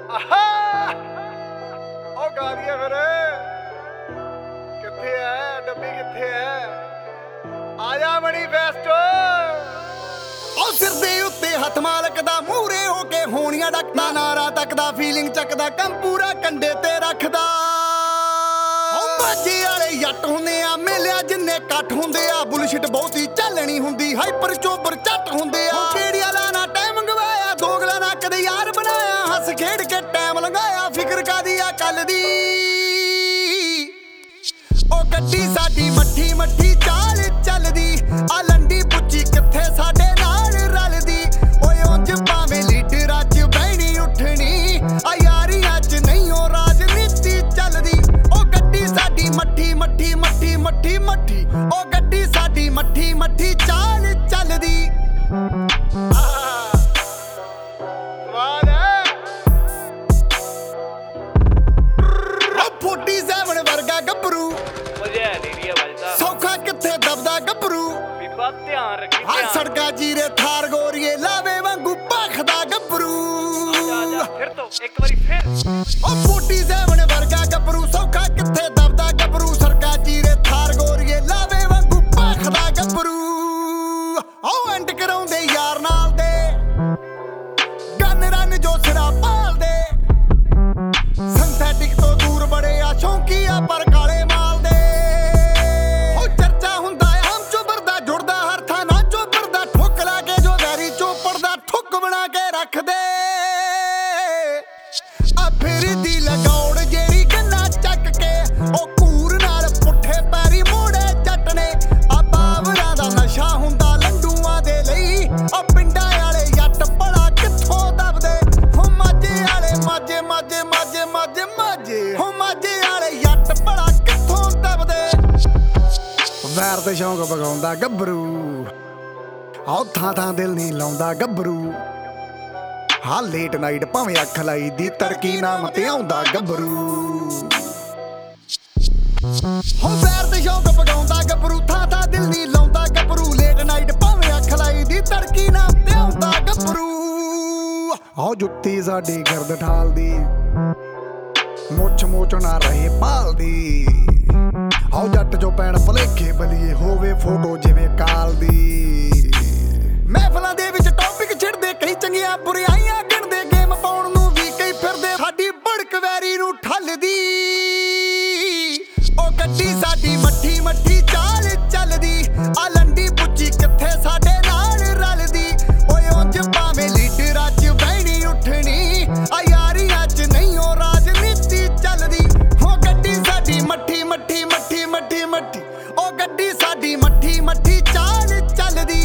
ਉਹ ਗਾਲੀਏ ਫਿਰ ਕਿੱਥੇ ਐ ਡੱਬੀ ਕਿੱਥੇ ਐ ਆਜਾ ਮੈਨੀਫੈਸਟੋ ਉਹ ਸਿਰ ਦੇ ਉੱਤੇ ਹੱਥ ਮਾਲਕ ਦਾ ਮੂਹਰੇ ਹੋ ਕੇ ਹੋਣੀਆਂ ਡੱਕਦਾ ਨਾਰਾ ਤੱਕਦਾ ਫੀਲਿੰਗ ਚੱਕਦਾ ਕੰਮ ਪੂਰਾ ਕੰਡੇ ਤੇ ਰੱਖਦਾ ਉਹ ਬਾਜੀ ਵਾਲੇ ਜੱਟ ਹੁੰਦੇ ਆ ਮੇਲਿਆ ਜਿੰਨੇ ਕੱਟ ਹੁੰਦੇ ਆ ਬੁਲਸ਼ਿਟ ਬਹੁਤੀ ਚੱਲਣੀ ਹੁੰਦੀ ਹਾਈਪਰ ਚੋਬਰ ਝੱਟ ਹੁੰਦੇ ਆ ਕਿਹੜੀ ਵਾਲਾ ਨਾ ਟਾਈਮ ਗਵਾਇਆ ਦੋਗਲਾ ਨਾ ਕਦੇ ਯਾਰ ਬਣਾਇਆ ਹੱਸ ਖੇਡ ਕੇ ਟਾਈਮ ਲੰਘਾਇਆ ਫਿਕਰ ਕਾਦੀ ਆ ਕੱਲ ਦੀ ਉਹ ਗੱਡੀ ਸਾਡੀ ਮੱਠੀ ਮੱਠੀ ਚਾਲ ਚੱਲਦੀ ਆ ਲੰਡੀ ਪੁੱਚੀ ਕਿੱਥੇ ਸਾਡੇ ਨਾਲ ਰਲਦੀ ਓਏ ਉਂਝ ਭਾਵੇਂ ਲੀਡਰਾਂ 'ਚ ਬਹਿਣੀ ਉੱਠਣੀ ਆ ਯਾਰੀਆਂ 'ਚ ਨਹੀਂ ਉਹ ਰਾਜਨੀਤੀ ਚੱਲਦੀ ਉਹ ਗੱਡੀ ਸਾਡੀ ਮੱਠੀ ਮੱਠੀ ਮੱਠੀ ਮੱਠੀ ਮੱਠੀ ਉਹ ਗੱਡੀ ਸਾਡੀ ਮੱਠੀ ਮੱਠੀ ਚਾਲ ਚੱਲਦੀ ਸਵਾਦ ਐ 47 ਵਰਗਾ ਗੱਭਰੂ ਮਜ਼ਾ ਨੀਰੀਆ ਵੱਜਦਾ ਸੌਖਾ ਕਿੱਥੇ ਦਬਦਾ ਗੱਭਰੂ ਬੀਬਾ ਧਿਆਨ ਰੱਖੀ ਆ ਧਿਆਨ ਸੜਕਾਂ ਜੀਰੇ ਥਾਰ ਗੋਰੀਏ ਲਾਵੇ ਵਾਂਗੂ ਭਖਦਾ ਗੱਭਰੂ ਆ ਫਿਰ ਤੋਂ ਇੱਕ ਵਾਰੀ ਫਿਰ ਉਹ 47 ਵਰਗਾ ਗੱਭਰੂ ਸੌਖਾ ਕਿੱਥੇ ਦਬਦਾ ਗੱਭਰੂ ਸੜਕਾਂ ਜੀਰੇ ਥਾਰ ਗੋਰੀਏ ਲਾਵੇ ਵਾਂਗੂ ਭਖਦਾ ਗੱਭਰੂ ਉਹ ਐਂਡ ਕਰਾਉਂਦੇ ਯਾਰ ਨਾਲ ਦੇ ਗਨ ਰਨ ਜੋ ਸਿਰਾ ਭਾਲਦੇ ਸਿੰਥੈਟਿਕ ਤੋਂ ਦੂਰ ਬੜੇ ਆ ਸ਼ੌਂਕੀਆ ਪਰ ਕਾਲੇ ਮਾਲ ਦੇ ਉਹ ਚਰਚਾ ਹੁੰਦਾ ਹਮ ਚੋਬਰ ਦਾ ਜੁੜਦਾ ਹਰ ਥਾਂ ਨਾ ਚੋਬਰ ਦਾ ਠੁੱਕ ਲਾ ਕੇ ਜੋ ਵੈਰੀ ਚੋਪੜ ਦਾ ਠੁੱਕ ਬਣਾ ਕੇ ਰੱਖਦੇ ਆ ਫਿਰਦੀ ਲਗਾਉਣ ਜਿਹੜੀ ਗੰਨਾ ਚੱਕ ਕੇ ਉਹ ਕੂਰ ਨਾਲ ਪੁੱਠੇ ਪੈਰੀ ਮੋੜੇ ਜੱਟ ਨੇ ਆ ਬਾਵਰਾਂ ਦਾ ਨਸ਼ਾ ਹੁੰਦਾ ਲੰਡੂਆਂ ਦੇ ਲਈ ਆ ਪਿੰਡਾਂ ਵਾਲੇ ਜੱਟ ਬੜਾ ਕਿੱਥੋਂ ਦਬਦੇ ਹੋ ਮਾਝੇ ਵਾਲੇ ਮਾਝੇ ਮਾਝੇ ਮਾਝੇ ਮਾਝੇ ਮਾਝੇ ਹੋ ਮਾਝੇ ਵਾਲੇ ਜੱਟ ਬੜਾ ਕਿੱਥੋਂ ਦਬਦੇ ਵੈਰ ਤੇ ਸ਼ੌਂਕ ਬਗਾਉਂਦਾ ਗੱਭਰੂ ਆਹ ਥਾਂ ਥਾਂ ਦਿਲ ਨਹੀਂ ਲਾਉਂਦਾ ਗੱਭਰੂ ਹਾਂ ਲੇਟ ਨਾਈਟ ਭਾਵੇਂ ਅੱਖ ਲਾਈ ਦੀ ਤੜਕੀ ਨਾਮ ਤੇ ਆਉਂਦਾ ਗੱਭਰੂ ਹੋ ਵੈਰ ਤੇ ਸ਼ੌਂਕ ਪਗਾਉਂਦਾ ਗੱਭਰੂ ਥਾਂ ਥਾਂ ਦਿਲ ਨਹੀਂ ਲਾਉਂਦਾ ਗੱਭਰੂ ਲੇਟ ਨਾਈਟ ਭਾਵੇਂ ਅੱਖ ਲਾਈ ਦੀ ਤੜਕੀ ਨਾਮ ਤੇ ਆਉਂਦਾ ਗੱਭਰੂ ਆਹ ਜੁੱਤੀ ਸਾਡੀ ਗਿਰਦ ਠਾਲਦੀ ਮੁੱਛ ਮੋਚ ਨਾ ਰਹੇ ਭਾਲਦੀ ਆਹ ਜੱਟ ਜੋ ਪੈਣ ਭਲੇਖੇ ਬਲੀਏ ਹੋਵੇ ਫੋਟੋ ਜਿਵੇਂ ਕਾਲ ਦੀ ਮਹਿਫਲਾਂ ਦੇ ਵਿੱਚ ਟੌਪਿਕ ਛਿੜਦੇ ਕਈ ਚੰਗੀਆਂ ਬੁਰਾਈਆਂ ਗਿਣਦੇ ਗੇਮ ਪਾਉਣ ਨੂੰ ਵੀ ਕਈ ਫਿਰਦੇ ਸਾਡੀ ਭੜਕ ਵੈਰੀ ਨੂੰ ਠੱਲਦੀ ਉਹ ਗੱਡੀ ਸਾਡੀ ਮੱਠੀ ਮੱਠੀ ਚਾਲ ਚੱਲਦੀ ਆ ਲੰਡੀ ਪੁੱਚੀ ਕਿੱਥੇ ਸਾਡੇ ਨਾਲ ਰਲਦੀ ਓਏ ਉਂਝ ਭਾਵੇਂ ਲੀਡਰਾਂ 'ਚ ਬਹਿਣੀ ਉੱਠਣੀ ਆ ਯਾਰੀਆਂ 'ਚ ਨਹੀਂ ਉਹ ਰਾਜਨੀਤੀ ਚੱਲਦੀ ਹੋ ਗੱਡੀ ਸਾਡੀ ਮੱਠੀ ਮੱਠੀ ਮੱਠੀ ਮੱਠੀ ਮੱਠੀ ਉਹ ਗੱਡੀ ਸਾਡੀ ਮੱਠੀ ਮੱਠੀ ਚਾਲ ਚੱਲਦੀ